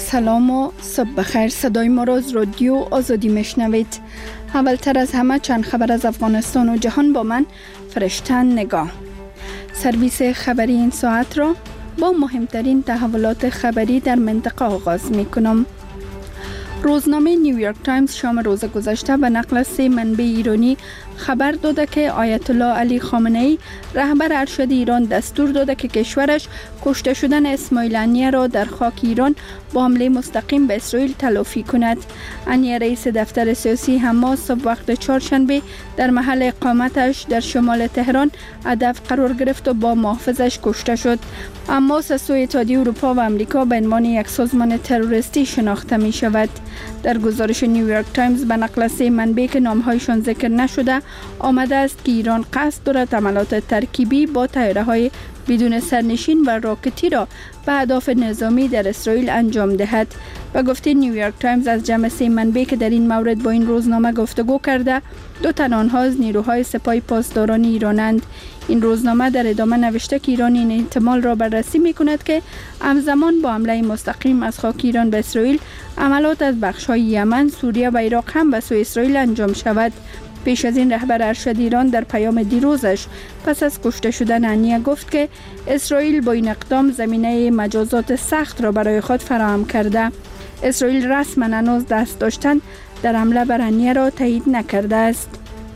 سلام و صبح بخیر. صدای ما را از رادیو آزادی میشنوید. اولتر از همه چند خبر از افغانستان و جهان با من فرشتن نگاه. سرویس خبری این ساعت را با مهمترین تحولات خبری در منطقه آغاز می کنم. روزنامه نیویورک تایمز شام روز گذشته به نقل از 3 منبع ایرانی خبر داده که آیت الله علی خامنه ای رهبر ارشد ایران دستور داده که کشورش کشته شدن اسماعیل هنیه را در خاک ایران با حمله مستقیم به اسرائیل تلافی کند. هنیه رئیس دفتر سیاسی حماس صبح وقت چهارشنبه در محل اقامتش در شمال تهران هدف قرار گرفت و با محافظش کشته شد. حماس از سوی اتحادیه اروپا و امریکا به عنوان یک سازمان تروریستی شناخته می شود. در گزارش نیویورک تایمز به نقل از 3 منبع که نامهایشان ذکر نشده آمده است که ایران قصد دارد عملیات ترکیبی با طیاره‌های بدون سرنشین و راکتی را به اهداف نظامی در اسرائیل انجام دهد. به گفته نیویورک تایمز از جمع 3 منبع که در این مورد با این روزنامه گفتگو کرده 2 تن آنها از نیروهای سپاه پاسداران ایرانند. این روزنامه در ادامه نوشته که ایران این احتمال را بررسی می کند که همزمان با حمله مستقیم از خاک ایران به اسرائیل عملیات از بخش‌های یمن، سوریه و عراق هم به سوی اسرائیل انجام شود. پیش از این رهبر ارشد ایران در پیام دیروزش پس از کشته شدن هنیه گفت که اسرائیل با این اقدام زمینه مجازات سخت را برای خود فراهم کرده. اسرائیل رسما هنوز دست داشتن در حمله بر هنیه را تایید نکرده است.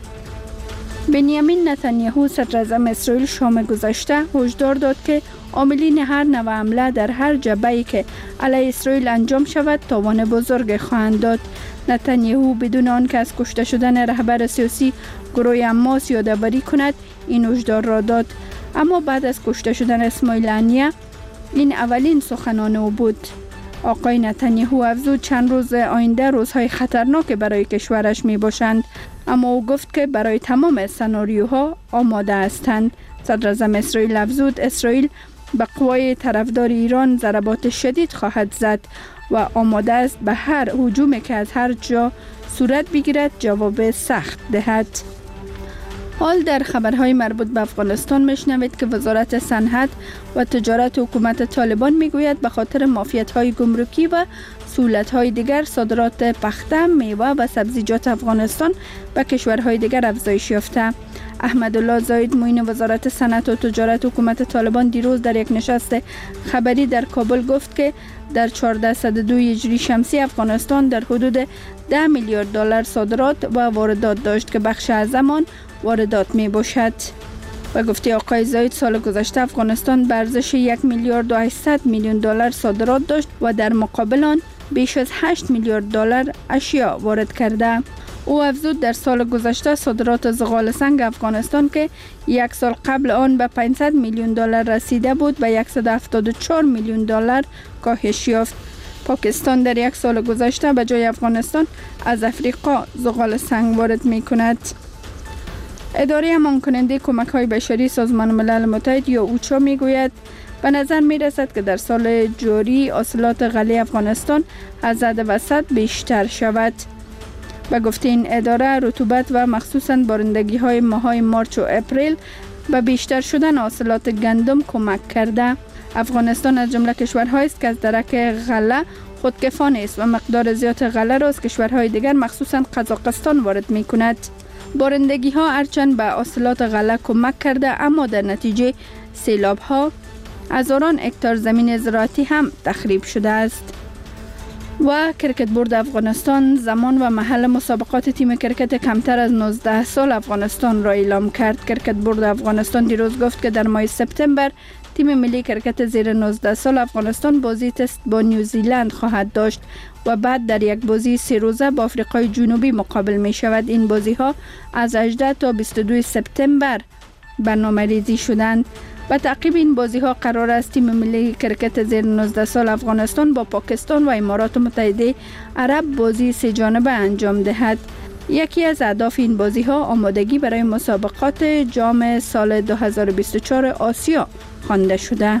بنیامین نتانیاهو صدر اعظم اسرائیل شام گذشته هشدار داد که عاملین هر نوع حمله در هر جبهه‌ای که علیه اسرائیل انجام شود تاوان بزرگ خواهند داد. نتانیاهو بدون آنکه از کشته شدن رهبر سیاسی گروه حماس یادآوری کند این هشدار را داد. اما بعد از کشته شدن اسماعیل هنیه این اولین سخنان او بود. آقای نتانیاهو افزود چند روز آینده روزهای خطرناک برای کشورش می باشند، اما او گفت که برای تمام سناریوها آماده هستند. صدر اعظم اسرائیل افزود اسرائیل به قوای طرفدار ایران ضربات شدید خواهد زد و آماده است به هر هجومی که از هر جا صورت بگیرد جواب سخت دهد. حال در خبرهای مربوط به افغانستان میشنوید که وزارت صنعت و تجارت حکومت طالبان میگوید به خاطر معافیت‌های گمرکی و سهولت‌های دیگر صادرات پخته، میوه و سبزیجات افغانستان به کشورهای دیگر افزایش یافته. احمدالله زاید معین وزارت صنعت و تجارت حکومت طالبان دیروز در یک نشست خبری در کابل گفت که در 1402 هجری شمسی افغانستان در حدود 10 میلیارد دلار صادرات و واردات داشت که بخش اعظم آن واردات می باشد. و گفته آقای زاید سال گذشته افغانستان به ارزش 1 میلیارد و 800 میلیون دلار صادرات داشت و در مقابل آن بیش از 8 میلیارد دلار اشیا وارد کرده. او افزود در سال گذشته صادرات زغال سنگ افغانستان که یک سال قبل آن به 500 میلیون دلار رسیده بود به 174 میلیون دلار کاهش یافت. پاکستان در یک سال گذشته به جای افغانستان از افریقا زغال سنگ وارد می کند. اداره امان کننده کمک های بشری سازمان ملل متحد یا اوچا می گوید به نظر می رسد که در سال جاری حاصلات غله افغانستان از حد وسط بیشتر شود. به گفته این اداره رطوبت و مخصوصاً بارندگی های ماهای مارچ و اپریل به بیشتر شدن حاصلات گندم کمک کرده. افغانستان از جمله کشورهایی است که از درک غله خودکفا است و مقدار زیاد غله را از کشورهای دیگر مخصوصاً قزاقستان وارد می کند. بارندگی ها هرچند به حاصلات غله کمک کرده اما در نتیجه سیلاب ها هزاران هکتار زمین زراعتی هم تخریب شده است. و کرکت بورد افغانستان زمان و محل مسابقات تیم کرکت کمتر از 19 سال افغانستان را اعلام کرد. کرکت بورد افغانستان دیروز گفت که در ماه سپتامبر تیم ملی کرکت زیر 19 سال افغانستان بازی تست با نیوزیلند خواهد داشت و بعد در یک بازی 3 روزه با آفریقای جنوبی مقابل می شود. این بازی ها از 18 تا 22 سپتامبر برنامه‌ریزی شدند. به تعقیب این بازی ها قرار است تیم ملی کرکت زیر 19 سال افغانستان با پاکستان و امارات متحده عرب بازی 3 جانبه انجام دهد. یکی از اهداف این بازی ها آمادگی برای مسابقات جام سال 2024 آسیا خوانده شده.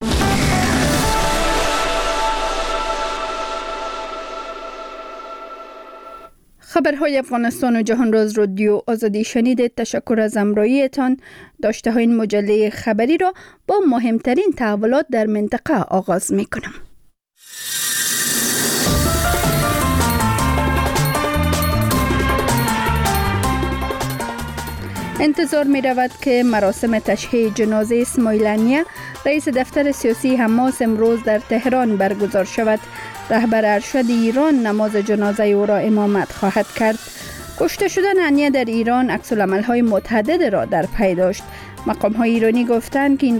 خبرهای افغانستان و جهان را از رادیو آزادی شنیدید. تشکر از همراهیتان. داشته های این مجله خبری را با مهمترین تحولات در منطقه آغاز می کنم. انتظار می رود که مراسم تشییع جنازه اسماعیل هنیه رئیس دفتر سیاسی حماس امروز در تهران برگزار شود. رهبر ارشد ایران نماز جنازه او را امامت خواهد کرد. کشته شدن هنیه در ایران عکس‌العمل‌های متعدد را در پی داشت. مقام‌های ایرانی گفتند که این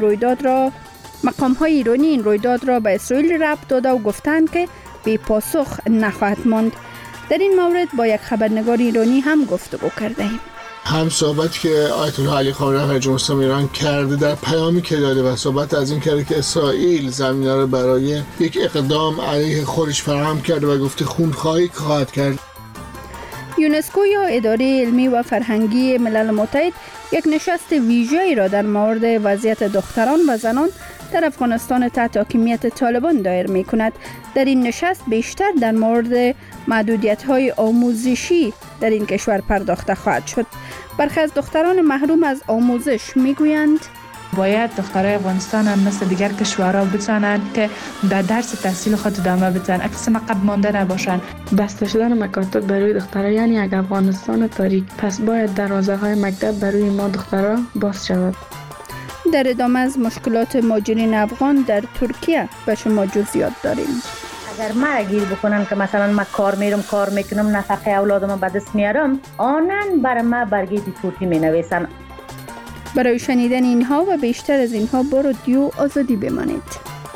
رویداد را به اسرائیل ربط داده و گفتند که بی پاسخ نخواهد ماند. در این مورد با یک خبرنگار ایرانی هم گفتگو کرده ایم. هم صحبتی که آیت الله علی خامنه‌ای رهبر جمهوری اسلامی ایران کرده در پیامی که داده و صحبت از این کرده که اسرائیل زمینه را برای یک اقدام علیه خودش فراهم کرده و گفته خونخواهی خواهد کرد. یونسکو یا اداره علمی و فرهنگی ملل متحد یک نشست ویژه‌ای را در مورد وضعیت دختران و زنان در افغانستان تحت حاکمیت طالبان دایر می کند. در این نشست بیشتر در مورد محدودیت‌های آموزشی در این کشور پرداخته خواهد شد. برخی از دختران محروم از آموزش میگویند باید دخترای افغانستان هم مثل دیگر کشورها بتوانند که در درس تحصیل خود ادامه بدن، اصلا عقب مانده نباشند. بسته شدن مکاتب برای دخترها یعنی یک افغانستان تاریک، پس باید دروازه‌های مکتب برای ما دخترها باز شود. در ادامه از مشکلات مهاجرین افغان در ترکیه به شما جزئیات داریم. اگر ما گیر بکنن که مثلا ما کار میکنم نفقه اولادم به دست میارم، آنن برای ما برگه دیپورتی می نویسن. برای شنیدن اینها و بیشتر از اینها با رادیو آزادی بمانید.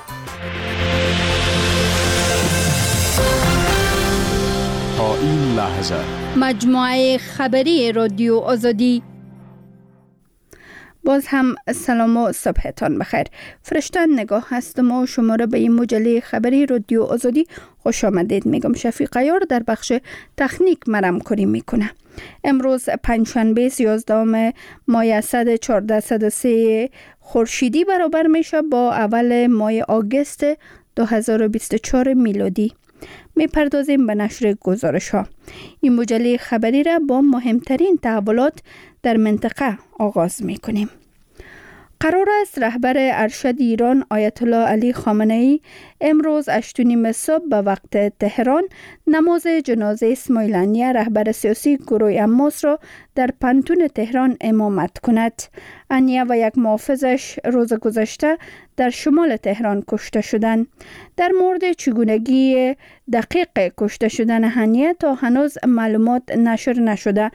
تا این لحظه مجموعه خبری رادیو آزادی. باز هم سلام و صبحتان بخیر. فرشتن نگاه هستم و شما را به این مجله خبری رادیو آزادی خوش آمدید میگم. شفیق عیار در بخش تکنیک مرم کاری میکنه. امروز پنجشنبه 11 ماه اسد 1403 خورشیدی برابر میشه با اول ماه آگوست 2024 میلادی. میپردازیم به نشر گزارش ها. این مجله خبری را با مهمترین تحولات در منطقه آغاز میکنیم. قرار است رهبر ارشد ایران آیت الله علی خامنه‌ای امروز 8:30 صبح به وقت تهران نماز جنازه اسماعیل هنیه رهبر سیاسی گروه حماس را در پنتون تهران امامت کند. هنیه و یک محافظش روز گذشته در شمال تهران کشته شدند. در مورد چگونگی دقیق کشته شدن هنیه تا هنوز معلومات نشر نشده.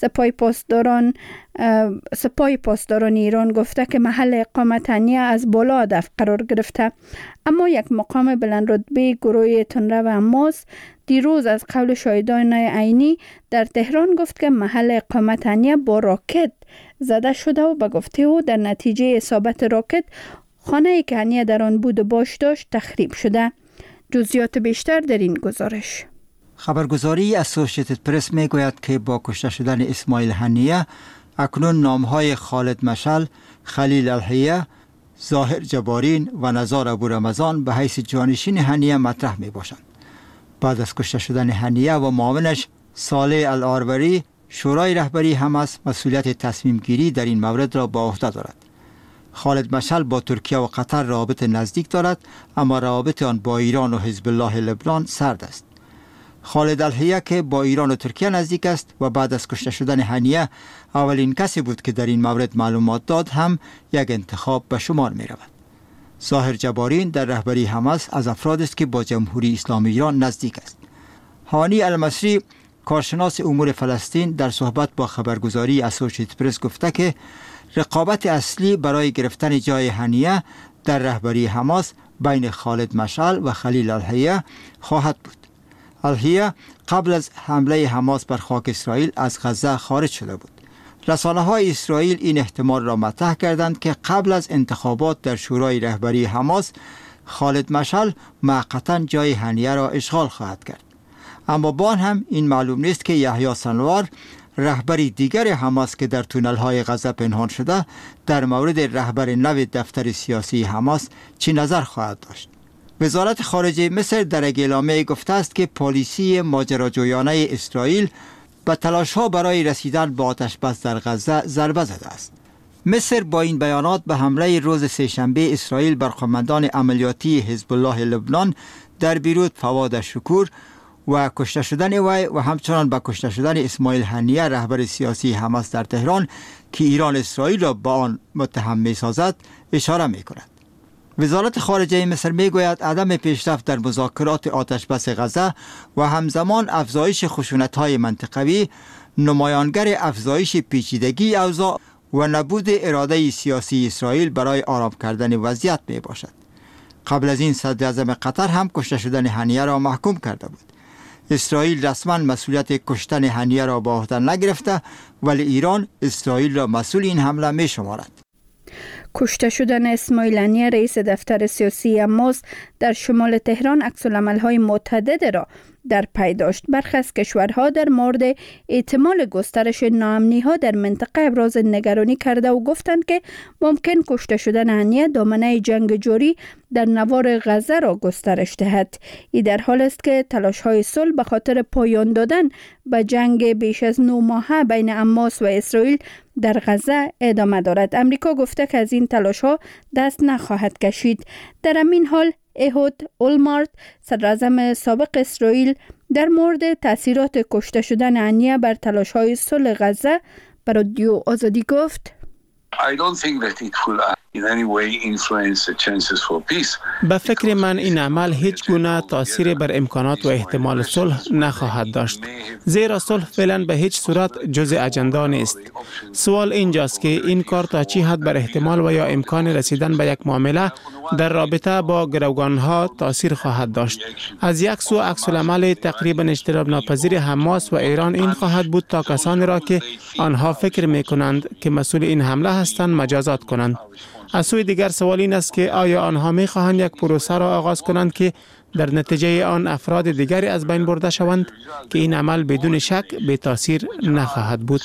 سپاه پاسداران ایران گفته که محل اقامت هنیه از بالا هدف قرار گرفته، اما یک مقام بلند رتبه گروه تندرو حماس دیروز از قول شاهدان عینی در تهران گفت که محل اقامت هنیه با راکت زده شده و به گفته او در نتیجه اصابت راکت خانه‌ای که هنیه در آن بود و باش داشت تخریب شده. جزئیات بیشتر در این گزارش. خبرگزاری اسوسییتد پرس میگوید که با کشته شدن اسماعیل هنیه اکنون نامهای خالد مشعل، خلیل الحیه، ظاهر جبارین و نزار ابو رمضان به حیث جانشین هنیه مطرح می باشند. بعد از کشته شدن هنیه و معاونش صالح الآروری، شورای رهبری حماس مسئولیت تصمیم گیری در این مورد را به عهده دارد. خالد مشعل با ترکیه و قطر روابط نزدیک دارد، اما روابط آن با ایران و حزب الله لبنان سرد است. خالد الحیه که با ایران و ترکیه نزدیک است و بعد از کشته شدن هنیه اولین کسی بود که در این مورد معلومات داد، هم یک انتخاب به شمار می رود. ظاهر جبارین در رهبری حماس از افراد است که با جمهوری اسلامی ایران نزدیک است. هانی المصری، کارشناس امور فلسطین، در صحبت با خبرگزاری اسوسییتد پرس گفته که رقابت اصلی برای گرفتن جای هنیه در رهبری حماس بین خالد مشعل و خلیل الحیه خواهد بود. الحیه قبل از حمله حماس بر خاک اسرائیل از غزه خارج شده بود. رسانه‌های اسرائیل این احتمال را مطرح کردند که قبل از انتخابات در شورای رهبری حماس خالد مشعل موقتاً جای هنیه را اشغال خواهد کرد. اما با هم این معلوم نیست که یحیی سنوار، رهبری دیگر حماس که در تونل‌های غزه پنهان شده، در مورد رهبر نو دفتر سیاسی حماس چی نظر خواهد داشت. وزارت خارجه مصر در یک اعلامیه گفته است که پالیسی ماجراجویانه اسرائیل به تلاش‌ها برای رسیدن به آتش‌بس در غزه ضربه زده است. مصر با این بیانات به حمله روز سه‌شنبه اسرائیل بر قماندان عملیاتی حزب الله لبنان در بیروت فواد شکور و کشته شدن وی و همچنان به کشته شدن اسماعیل هنیه رهبر سیاسی حماس در تهران که ایران اسرائیل را با آن متهم می‌سازد اشاره می‌کند. وزارت خارجه مصر میگوید عدم پیشرفت در مذاکرات آتشبس غزه و همزمان افزایش خشونت‌های منطقوی نمایانگر افزایش پیچیدگی اوضاع و نبود اراده سیاسی اسرائیل برای آرام کردن وضعیت می باشد. قبل از این صدر اعظم قطر هم کشته شدن هنیه را محکوم کرده بود. اسرائیل رسما مسئولیت کشتن هنیه را به عهده نگرفته، ولی ایران اسرائیل را مسئول این حمله می شمارد. کشته شدن اسماعیل هنیه رئیس دفتر سیاسی حماس در شمال تهران عکس‌العمل‌های متعدد را در پی داشت. برخی از کشورها در مورد احتمال گسترش ناامنی‌ها در منطقه ابراز نگرانی کرده و گفتند که ممکن کشته شدن هنیه دامنه جنگ جاری در نوار غزه را گسترش دهد. این در حال است که تلاش‌های صلح به خاطر پایان دادن به جنگ بیش از 9 ماهه بین حماس و اسرائیل در غزه ادامه دارد. امریکا گفته که از این تلاش‌ها دست نخواهد کشید. در همین حال اهود اولمارت صدراعظم سابق اسرائیل در مورد تأثیرات کشته شدن هنیه بر تلاش‌های صلح غزه به رادیو آزادی گفت: به فکر من این عمل هیچ گونه تأثیر بر امکانات و احتمال صلح نخواهد داشت، زیرا صلح فعلا به هیچ صورت جزء اجندا نیست. سوال اینجاست که این کار تا چی حد بر احتمال و یا امکان رسیدن به یک معامله در رابطه با گروگانها تأثیر خواهد داشت. از یک سو عکس‌العمل تقریبا اجتناب ناپذیر حماس و ایران این خواهد بود تا کسانی را که آنها فکر می‌کنند که مسئول این حمله هستند مجازات کنند. از سوی دیگر سوال این است که آیا آنها می‌خواهند یک پروسه را آغاز کنند که در نتیجه آن افراد دیگری از بین برده شوند که این عمل بدون شک به تاثیر نخواهد بود.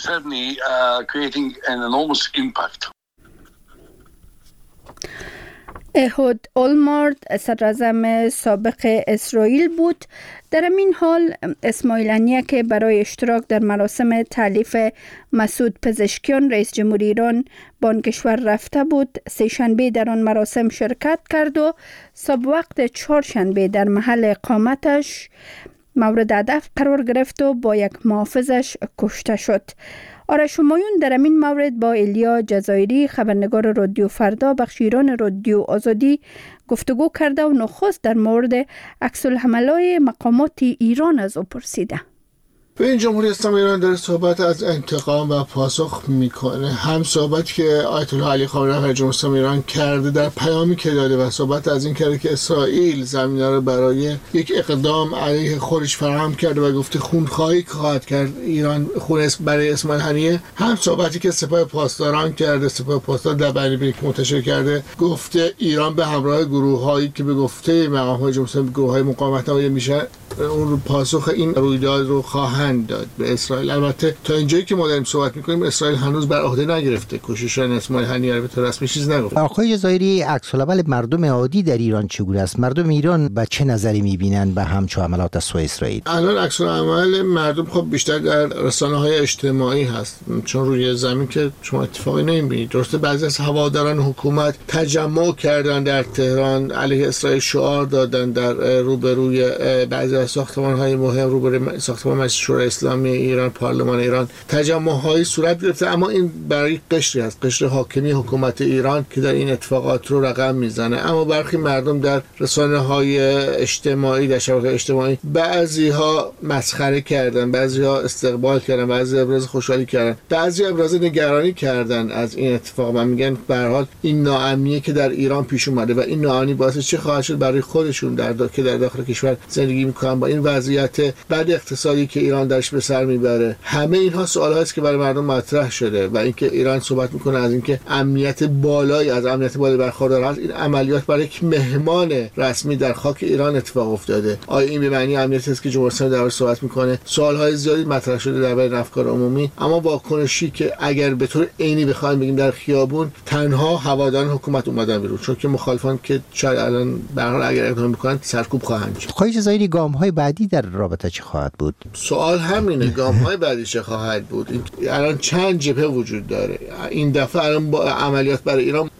اهود اولمارت صدراعظم سابق اسرائیل بود. در این حال اسماعیل هنیه که برای اشتراک در مراسم تألیف مسعود پزشکیان رئیس جمهوری ایران به آن کشور رفته بود، سه‌شنبه در آن مراسم شرکت کرد و صبح وقت چهارشنبه در محل اقامتش مورد هدف قرار گرفت و با یک محافظش کشته شد. آرش همایون در این مورد با الیا جزایری خبرنگار رادیو فردا بخش ایران رادیو آزادی گفتگو کرده و نخست در مورد عکس‌العمل‌های مقامات ایران از او پرسیده. به این جمهوری اسلامی ایران داره صحبت از انتقام و پاسخ میکنه. هم صحبتی که آیت الله علی خامنه‌ای رهبر جمهوری اسلامی ایران کرده در پیامی که داده و صحبت از این کرده که اسرائیل زمینه رو برای یک اقدام علیه خودش فراهم کرده و گفته خونخواهی خواهد کرد ایران خون برای اسماعیل هنیه. هم صحبتی که سپاه پاسداران کرده، سپاه پاسدار در بیانیه‌ای که منتشر کرده گفته ایران به همراه گروه‌هایی که به گفته مقام‌های جمهوری اسلامی گروه‌های مقاومت‌نمایی میشن اون پاسخ این رویداد رو خواهند داد به اسرائیل. البته تا اینجایی که ما داریم صحبت می‌کنیم اسرائیل هنوز بر عهده نگرفته کشتن اسماعیل هنیه رو به طور رسمی چیز نگفته. آقای جزایری، عکس‌العمل مردم عادی در ایران چگونه است؟ مردم ایران به چه نظری می‌بینند به همچون عملات از سوی اسرائیل؟ الان عکس‌العمل مردم خب بیشتر در رسانه‌های اجتماعی هست، چون روی زمین که شما اتفاقی نمی‌بینید. درسته بعضی از هواداران حکومت تجمع کردن در تهران علیه اسرائیل، شعار دادن در روبروی بعضی از ساختمان‌های مهم، روبروی ساختمان مجلس شورای اسلامی ایران، پارلمان ایران تجمع‌هایی صورت گرفته، اما این برای قشری است، قشر حاکمی حکومت ایران که در این اتفاقات رو رقم میزنه. اما برخی مردم در رسانه‌های اجتماعی، در شبکه‌های اجتماعی بعضی‌ها مسخره کردن، بعضی‌ها استقبال کردن، بعضی ابراز خوشحالی کردن، بعضی ابراز نگرانی کردن از این اتفاق و میگن به هر حال این ناامنی که در ایران پیش اومده و این ناامنی باعث چه خواهد شد برای خودشون که در داخل کشور زندگی میکنن با این وضعیت بد اقتصادی که ایران درش به سر میبره. همه اینها سوال هاست که برای مردم مطرح شده و اینکه ایران صحبت میکنه از اینکه امنیت بالایی از امنیت بالایی برخوردار هست. این عملیات برای یک مهمان رسمی در خاک ایران اتفاق افتاده. آیا این به معنی امنیتی است که جمهوری اسلامی دربارش صحبت میکنه؟ سوال های زیادی مطرح شده در بین افکار عمومی، اما واکنشی که اگر به طور عینی بخوایم بگیم در خیابون تنها هواداران حکومت اومدن بیرون، چون که مخالفان که شاید الان به هر حال اگر اقدام میکنن سرکوب خواهند شد. آقای جزایری، گام‌های بعدی در رابطه چه خواهد بود؟ سوال همینه، گام‌های بعدی چه خواهد بود؟ الان چند جبهه وجود داره. این دفعه الان با عملیات برای ایران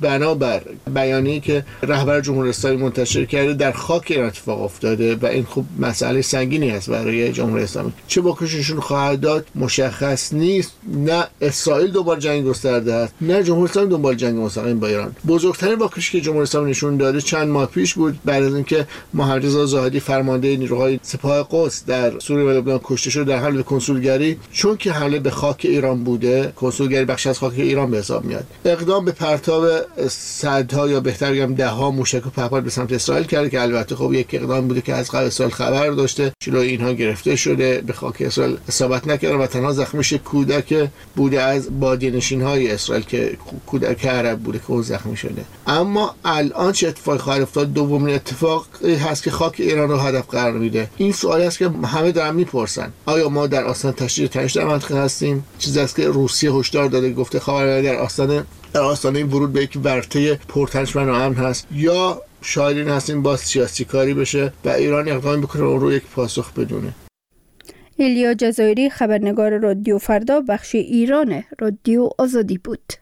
بنابر بیانیه‌ای که رهبر جمهوری اسلامی منتشر کرده در خاک ایران اتفاق افتاده و این خب مسئله سنگینی است برای جمهوری اسلامی. چه واکنششون خواهد داد مشخص نیست. نه اسرائیل دنبال جنگ گسترده است، نه جمهوری اسلامی دنبال جنگ مستقیم با ایران. بزرگترین واکنشی که جمهوری اسلامی نشون داده چند ماه پیش بود، بعد از اینکه محمد رضا زاهدی فرمانده نیروهای سپاه قدس در سوریه و لبنان کشته شد در حمله به کنسولگری، چون که حمله به خاک ایران بوده، کنسولگری بخش از خاک ایران به حساب میاد، اقدام به پرتاب صدها یا بهتر بگم ده‌ها موشک و پهپاد به سمت اسرائیل کرده که البته خب یک اقدام بوده که از قبل اسرائیل خبر داشته، جلوی اینها گرفته شده، به خاک اسرائیل اصابت نکرده و تنها زخمیش کودک بوده از بادیه‌نشین‌های اسرائیل که کودک عرب بوده که اون زخمی شده. اما الان چه اتفاقی خواهد افتاد؟ دومین اتفاق هست که خاک ایران رو هدف قرار میده. این سوالی است که همه دارن میپرسن، آیا ما در آستانه تشدید تنش در منطقه هستیم؟ چیزی است که روسیه هشدار داده، گفته خاورمیانه در آستانه ورود به یک ورطه پرتنش و ناامن هست، یا شاید این هستیم باز سیاسی کاری بشه و ایران اقدام بکنه اون رو یک پاسخ بدونه. ایلیا جزایری، خبرنگار رادیو فردا، بخش ایران رادیو آزادی بود.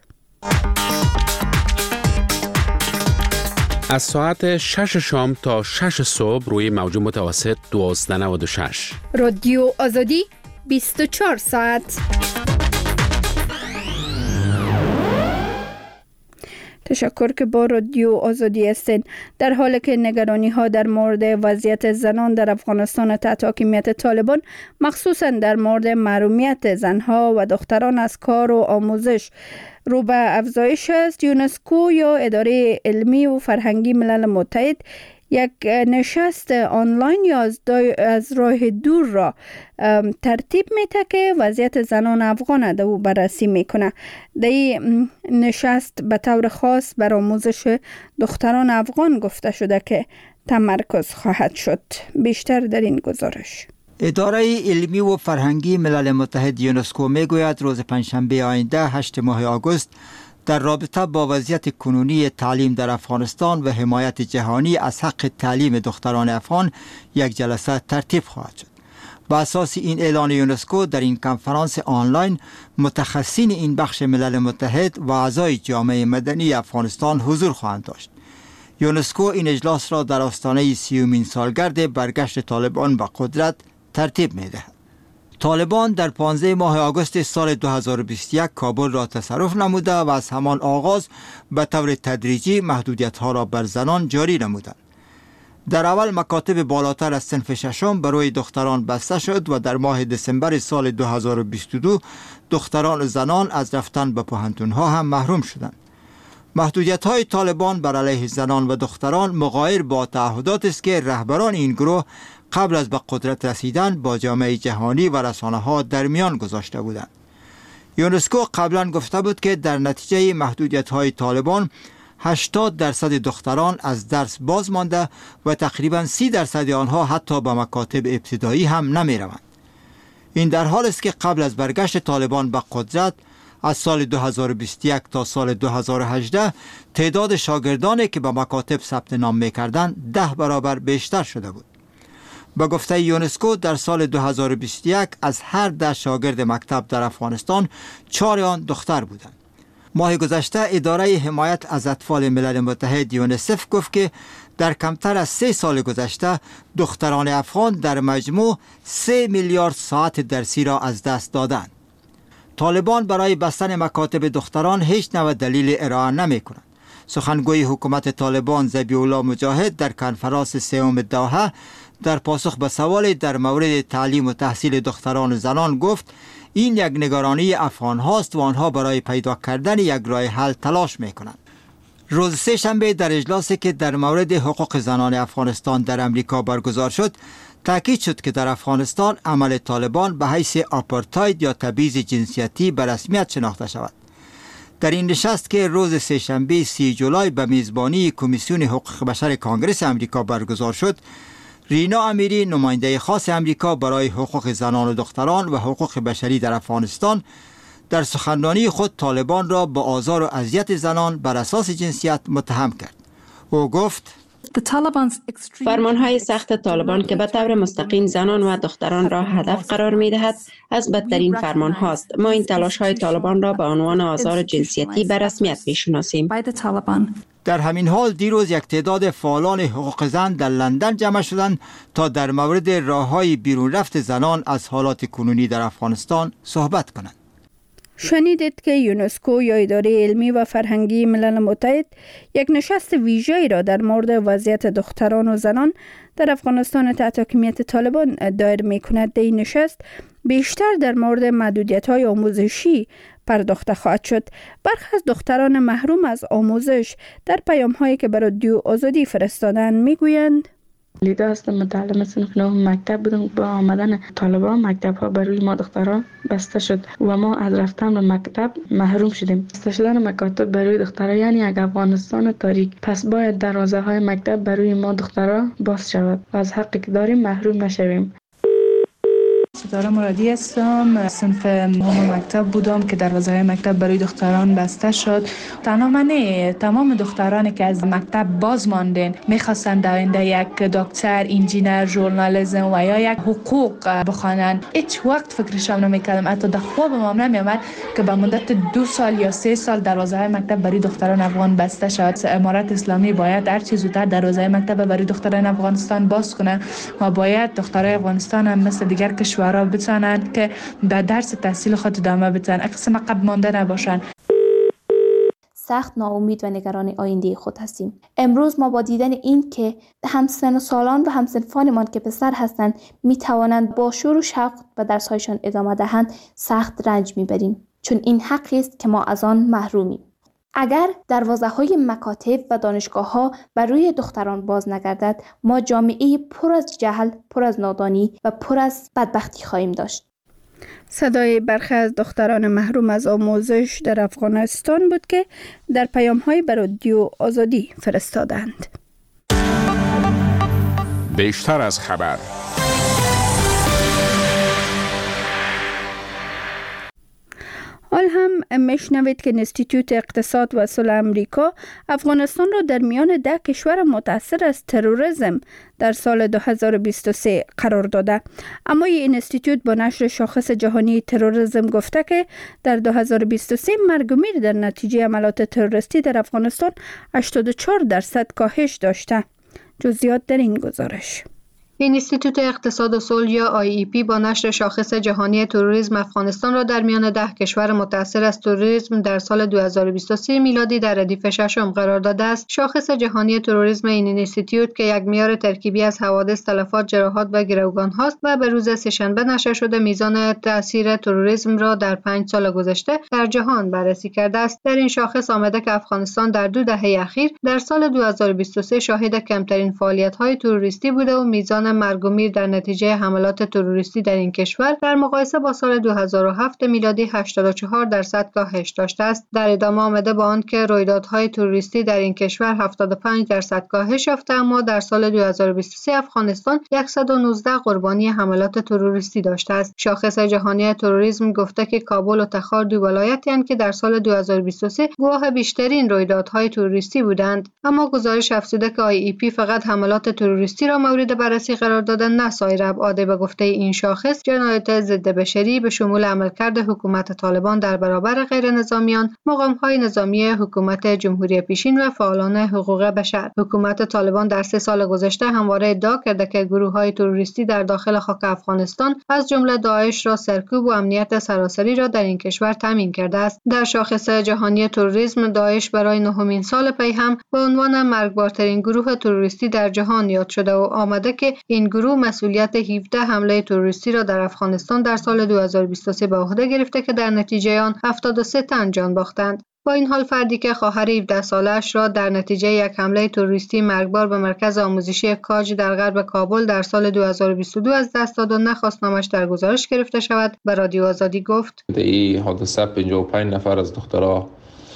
از ساعت 6 شام تا 6 صبح روی موج متوسط 1296 رادیو آزادی 24 ساعت. تشکر که با رادیو آزادی هستین. در حالی که نگرانی ها در مورد وضعیت زنان در افغانستان تحت حاکمیت طالبان، مخصوصا در مورد محرومیت زنها و دختران از کار و آموزش رو به افزایش است، یونسکو یا اداره علمی و فرهنگی ملل متحد یک نشست آنلاین یا از راه دور را ترتیب میده که وضعیت زنان افغان رو بررسی میکنه. در این نشست به طور خاص بر آموزش دختران افغان گفته شده که تمرکز خواهد شد. بیشتر در این گزارش. اداره علمی و فرهنگی ملل متحد یونسکو میگوید روز پنجشنبه آینده 8 ماه آگوست در رابطه با وضعیت کنونی تعلیم در افغانستان و حمایت جهانی از حق تعلیم دختران افغان یک جلسه ترتیب خواهد شد. با اساس این اعلان یونسکو در این کنفرانس آنلاین متخصصین این بخش ملل متحد و اعضای جامعه مدنی افغانستان حضور خواهند داشت. یونسکو این اجلاس را در آستانه 30مین سالگرد برگشت طالبان به قدرت ترتیب می‌دهد. طالبان در 15 ماه آگوست سال 2021 کابل را تصرف نموده و از همان آغاز به طور تدریجی محدودیت‌ها را بر زنان جاری نمودند. در اول مکاتب بالاتر از صنف ششم برای دختران بسته شد و در ماه دسامبر سال 2022 دختران و زنان از رفتن به پوهنتون‌ها هم محروم شدند. محدودیت‌های طالبان بر علیه زنان و دختران مغایر با تعهدات است که رهبران این گروه قبل از به قدرت رسیدن با جامعه جهانی و رسانه‌ها در میان گذاشته بودند. یونسکو قبلا گفته بود که در نتیجه محدودیت‌های طالبان 80% دختران از درس باز مانده و تقریباً 30% آنها حتی به مکاتب ابتدایی هم نمی‌روند. این در حالی است که قبل از برگشت طالبان به قدرت از سال 2021 تا سال 2018 تعداد شاگردانی که به مکاتب ثبت نام می‌کردند 10 برابر بیشتر شده بود. با گفته یونسکو در سال 2021 از هر 10 شاگرد مکتب در افغانستان 4 آن دختر بودند. ماه گذشته اداره حمایت از اطفال ملل متحد یونیسف گفت که در کمتر از 3 سال گذشته دختران افغان در مجموع 3 میلیارد ساعت درسی را از دست دادند. طالبان برای بستن مکاتب دختران هیچ نوع دلیل ارائه نمی کنند. سخنگوی حکومت طالبان ذبیح الله مجاهد در کنفرانس 3 دوحه در پاسخ به سوال در مورد تعلیم و تحصیل دختران و زنان گفت این یک نگرانی افغان هاست و آنها برای پیدا کردن یک راه حل تلاش می کنند. روز سه‌شنبه در اجلاسی که در مورد حقوق زنان افغانستان در امریکا برگزار شد تاکید شد که در افغانستان عمل طالبان به حیث آپارتاید یا تبعیض جنسیتی به رسمیت شناخته شود. در این نشست که روز سه‌شنبه 30 جولای به میزبانی کمیسیون حقوق بشر کنگره امریکا برگزار شد، رینا امیری نماینده خاص امریکا برای حقوق زنان و دختران و حقوق بشری در افغانستان در سخنرانی خود طالبان را با آزار و اذیت زنان بر اساس جنسیت متهم کرد. او گفت فرمانهای سخت طالبان که به طور مستقیم زنان و دختران را هدف قرار می دهد از بدترین فرمان هاست. ما این تلاش های طالبان را به عنوان آزار جنسیتی به رسمیت می شناسیم. در همین حال دیروز یک تعداد فعالان حقوق زن در لندن جمع شدند تا در مورد راه‌های بیرون رفت زنان از حالات کنونی در افغانستان صحبت کنند. شنیدید که یونسکو یا اداره علمی و فرهنگی ملل متحد یک نشست ویژه‌ای را در مورد وضعیت دختران و زنان در افغانستان تحت حکومت طالبان دایر می‌کند. در این نشست بیشتر در مورد محدودیت‌های آموزشی پرداخته خواهد شد. برخی از دختران محروم از آموزش در پیام‌هایی که برای رادیو آزادی فرستادند می‌گویند: لیدا هستم، متعلم صنف 9 مکتب بودم. با آمدن طالبان مکتب ها برای ما دخترها بسته شد و ما از رفتن به مکتب محروم شدیم. بسته شدن مکاتب برای دخترها یعنی یک افغانستان تاریک. پس باید دروازه های مکتب برای ما دخترها باز شود و از حقی که داریم محروم نشویم. ستاره مرادی هستم، صنف 9 مکتب بودم که دروازه‌های مکتب برای دختران بسته شد. تنها من تمام دخترانی که از مکتب باز ماندن می‌خواستند آینده یک دکتر، انجینر، ژورنالیسم و یا یک حقوق بخوانند. هیچ وقت فکرشم نمی‌کردم، حتی در خوابم هم نمی‌آمد که به مدت 2 سال یا 3 سال دروازه‌های مکتب برای دختران افغان بسته شود. امارت اسلامی باید هر چیز زودتر دروازه‌های مکتب برای دختران افغانستان باز کنه و باید دخترای افغانستان هم مثل دیگر کشورها بتونند که در درس تحصیل خود ادامه بدن، اقسام عقب مانده نباشند. سخت ناامید و نگران آینده خود هستیم. امروز ما با دیدن این که همسن و سالان و همسنفانمان که پسر هستند می توانند با شور و شوق به درس‌هایشان ادامه دهند سخت رنج می‌بریم، چون این حقی است که ما از آن محرومیم. اگر دروازه‌های مکاتب و دانشگاه‌ها برای دختران باز نگردد، ما جامعه پر از جهل، پر از نادانی و پر از بدبختی خواهیم داشت. صدای برخی از دختران محروم از آموزش در افغانستان بود که در پیام‌های به رادیو آزادی فرستادند. بیشتر از خبر. حال هم میشنوید که انستیتوت اقتصاد و صلح امریکا افغانستان را در میان 10 کشور متاثر از تروریسم در سال 2023 قرار داده. اما این انستیتوت با نشر شاخص جهانی تروریسم گفته که در 2023 مرگ و میر در نتیجه عملیات تروریستی در افغانستان 84% کاهش داشته. جزئیات در این گزارش. انستیتوت اقتصاد و صلح یا IEP با نشر شاخص جهانی تروریسم افغانستان را در میان 10 کشور متاثر از تروریسم در سال 2023 میلادی در ردیف ششم قرار داده است. شاخص جهانی تروریسم این انستیتوت که یک معیار ترکیبی از حوادث، تلفات، جراحات و گروگان هاست و به روز سه‌شنبه نشر شده میزان تاثیر تروریسم را در 5 سال گذشته در جهان بررسی کرده است. در این شاخص آمده که افغانستان در 2 دهه اخیر در سال 2023 شاهد کمترین فعالیت‌های تروریستی بوده و میزان مرگ و میر در نتیجه حملات تروریستی در این کشور در مقایسه با سال 2007 میلادی 84% کاهش داشته است. در ادامه آمده با آنکه رویدادهای تروریستی در این کشور 75% کاهش یافته، اما در سال 2023 افغانستان 119 قربانی حملات تروریستی داشته است. شاخص جهانی تروریسم گفته که کابل و تخار 2 ولایتی هستند که در سال 2023 گواه بیشترین رویدادهای تروریستی بودند. اما گزارش افزوده که IEP فقط حملات تروریستی را مورد بررسی قرار داده، نه سایر ابعاد. به گفته این شاخص، جنایات ضد بشری به شمول عملکرد حکومت طالبان در برابر غیر نظامیان، مقام‌های نظامی حکومت جمهوری پیشین و فعالان حقوق بشر. حکومت طالبان در 3 سال گذشته همواره ادعا کرده که گروه‌های تروریستی در داخل خاک افغانستان از جمله داعش را سرکوب و امنیت سراسری را در این کشور تامین کرده است. در شاخص جهانی تروریسم، داعش برای 9مین سال پی هم به عنوان مرگبارترین گروه تروریستی در جهان یاد شده و آمده که این گروه مسئولیت 17 حمله تروریستی را در افغانستان در سال 2023 به عهده گرفته که در نتیجه آن 73 تن جان باختند. با این حال فردی که خواهر 17 سالش را در نتیجه یک حمله تروریستی مرگبار به مرکز آموزشی کاج در غرب کابل در سال 2022 از دست داد و نخواست نامش در گزارش گرفته شود، به رادیو آزادی گفت: در این حادثه 55 نفر از دخترها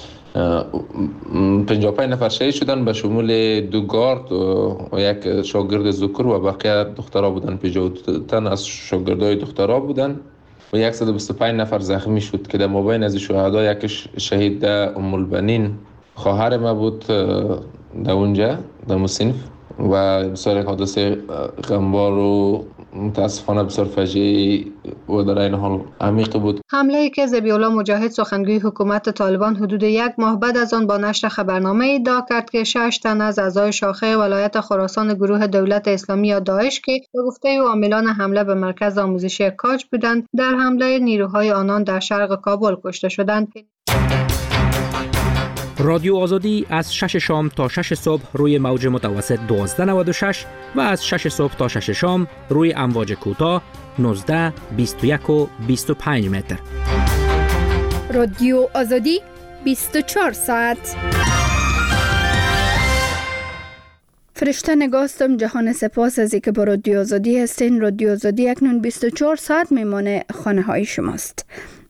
55 نفر شهید شدن، به شمول 2 گارد و یک شاگرد ذکر و بقیه دخترها بودن. 52 تن از شاگردای دخترها بودن و 125 نفر زخمی شد که در مابین از شهدا یکش شهید ام البنین خواهر ما بود در اونجا در صنف و بسیار حادثه غمبار و متاسفانه بسیار فجیعی و در این حال عمیق بود. حمله‌ای که ذبیح‌الله مجاهد سخنگوی حکومت طالبان حدود 1 ماه بعد از آن با نشر خبرنامه ادعا کرد که 6 تن از اعضای شاخه ولایت خراسان گروه دولت اسلامی یا داعش که به گفته عاملان حمله به مرکز آموزشی کاج بودند در حمله نیروهای آنان در شرق کابل کشته شدند. رادیو آزادی از 6 شام تا 6 صبح روی موج متوسط 1296 و از 6 صبح تا 6 شام روی امواج کوتاه 19، 21 و 25 متر. رادیو آزادی 24 ساعت. فرشته نگاستم جهان سپاس از اینکه با رادیو آزادی هستین. رادیو آزادی اکنون 24 ساعت میمانه خانه های شماست.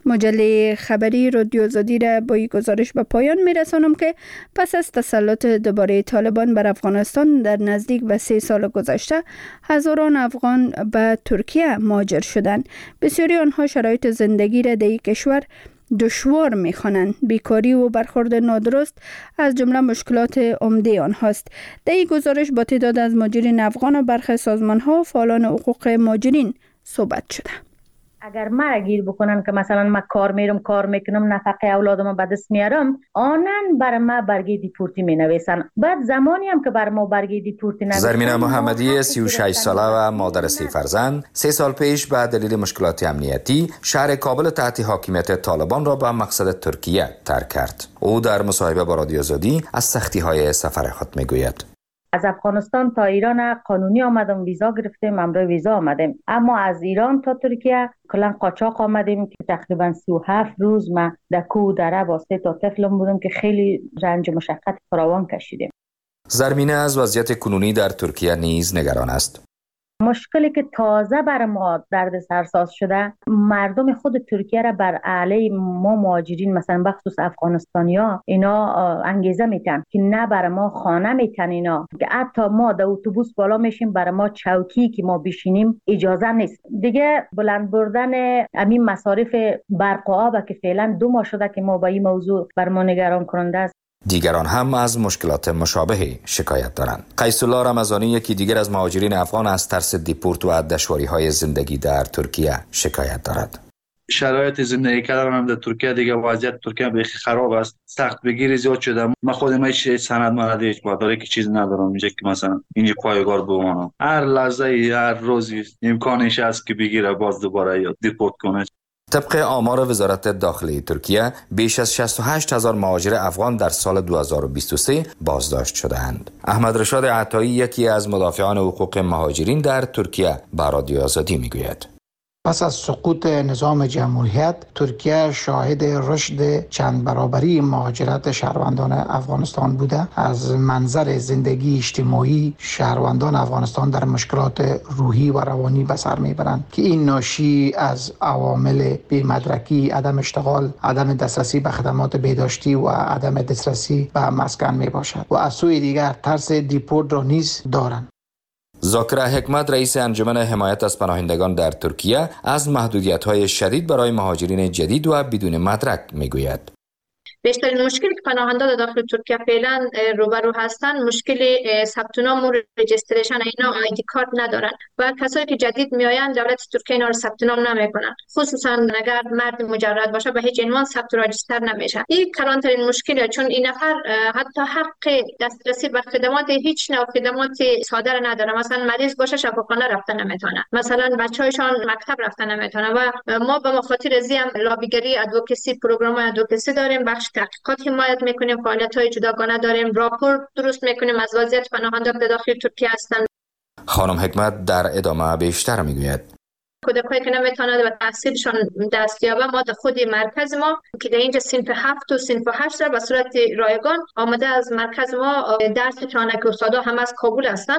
مجله خبری رادیو آزادی را با این گزارش به پایان میرسانم که پس از تسلط دوباره طالبان بر افغانستان در نزدیک به 3 سال گذشته هزاران افغان به ترکیه مهاجر شدند. بسیاری آنها شرایط زندگی را در این کشور دشوار می‌خوانند. بیکاری و برخورد نادرست از جمله مشکلات عمده آنهاست. در این گزارش با تعداد از مهاجرین افغان و برخی سازمان‌ها و فعالان حقوق مهاجرین صحبت شده. اگر مرا گیر بکنن که مثلا من کار میکنم نفقه اولادم به دست میارم، آنن بر ما برگه دیپورتی می نویسن. بعد زمانی هم که بر ما برگه دیپورتی نویسن. زرمینه محمدی 36 ساله و مادر 3 فرزند 3 سال پیش به دلیل مشکلات امنیتی شهر کابل تحت حاکمیت طالبان را به مقصد ترکیه ترک کرد. او در مصاحبه با رادیو آزادی از سختی‌های سفر خود میگوید. از افغانستان تا ایران قانونی آمدم، ویزا گرفتیم، امرای ویزا آمدیم، اما از ایران تا ترکیه کلا قاچاق آمدیم که تقریبا 37 روز ما در کوه دره واسطه تا طفلم بودم که خیلی رنج و مشقت فراوان کشیدیم. زرمینه از وضعیت کنونی در ترکیه نیز نگران است. مشکلی که تازه بر ما درد سرساز شده، مردم خود ترکیه را بر علیه ما مهاجرین مثلا بخصوص افغانستانیا اینا انگیزه میتن که نه بر ما خانه میتن، اینا که حتی ما در اتوبوس بالا میشیم بر ما چوکی که ما بشینیم اجازه نیست. دیگه بلند بردن همین مصارف برق و آب که فعلا 2 ماه شده که ما با این موضوع بر ما نگران کننده است. دیگران هم از مشکلات مشابهی شکایت دارند. قیس الله رمضانی یکی دیگر از مهاجرین افغان از ترس دیپورت و دشواری‌های زندگی در ترکیه شکایت دارد. شرایط زندگی کردن هم در ترکیه دیگه وضعیت ترکیه بخی خراب است. سخت بگیری زیاد شده. من خودم هیچ سند مندی هیچ مدارکی که چیز ندارم اینجا که مثلا اینجا پایگار بمانم. هر لحظه هر روزی امکانش هست که بگیره باز دوباره یا دیپورت کنه. طبق آمار وزارت داخلی ترکیه بیش از 68,000 مهاجر افغان در سال 2023 بازداشت شدند. احمد رشاد عطایی یکی از مدافعان حقوق مهاجرین در ترکیه به رادیو آزادی میگوید. پس از سقوط نظام جمهوریت ترکیه شاهد رشد چند برابری مهاجرت شهروندان افغانستان بوده. از منظر زندگی اجتماعی شهروندان افغانستان در مشکلات روحی و روانی به سر میبرند که این ناشی از عوامل بی‌مدرکی، عدم اشتغال، عدم دسترسی به خدمات بهداشتی و عدم دسترسی به مسکن میباشد و از سوی دیگر ترس دیپورت را نیز دارند. ذاکر حکمت رئیس انجمن حمایت از پناهندگان در ترکیه از محدودیت‌های شدید برای مهاجرین جدید و بدون مدرک میگوید. بیشترین مشکلی که پناهنده در داخل ترکیه فعلا روبرو هستند مشکل ثبت نام و رجیستریشن، اینا آیدی کارت ندارن و کسایی که جدید میآیند دولت ترکیه اینا رو ثبت نام نمیکنن، خصوصا اگر مرد مجرد باشه به هیچ عنوان ثبت و راجستر نمیشه. این کلانترین مشکلیه، چون این نفر حتی حق دسترسی به خدمات هیچ نوع خدمات ساده نداره. مثلا مریض باشه شفاخانه رفتن نمیتونه، مثلا بچه‌هایشان مکتب رفتن نمیتونه و ما به مخاطر ازی هم لابیگری ادوکسی پروگرام ادوکسی داریم، بخش تحقیقات حمایت میکنیم، فعالیت‌های جداگانه داریم، راپور درست میکنیم از وضعیت پناهندگان در داخل ترکیه هستند. خانم حکمت در ادامه بیشتر میگوید. کودکایی که نمیتونند به تحصیلشان دستیابه، ما در خود مرکز ما که در اینجا صنف 7 و صنف 8 را به صورت رایگان آمده از مرکز ما درس میتونه که استادا هم از کابل هستند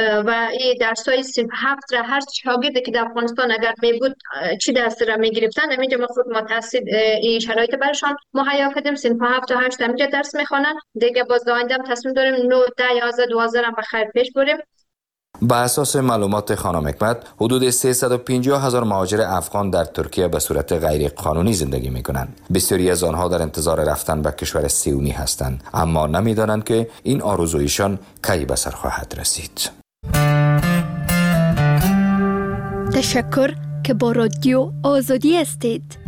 و این درس‌های صنف 7 را هر شاگردی که در افغانستان اگر میبود چی درس را میگرفتن اینجا ما خود ما تحصیل این شرایط برشان مهیا کردیم. صنف 7 و 8 اینجا درس میخوانن. دیگه باز آینده تصمیم داریم 9 10 11 12 را به خیر پیش بریم. به اساس معلومات خانم حکمت، حدود 350,000 مهاجر افغان در ترکیه به صورت غیر قانونی زندگی می کنند. بسیاری از آنها در انتظار رفتن به کشور صهیونی هستند، اما نمی دانند که این آرزویشان کی به سر خواهد رسید. تشکر که با رادیو آزادی هستید.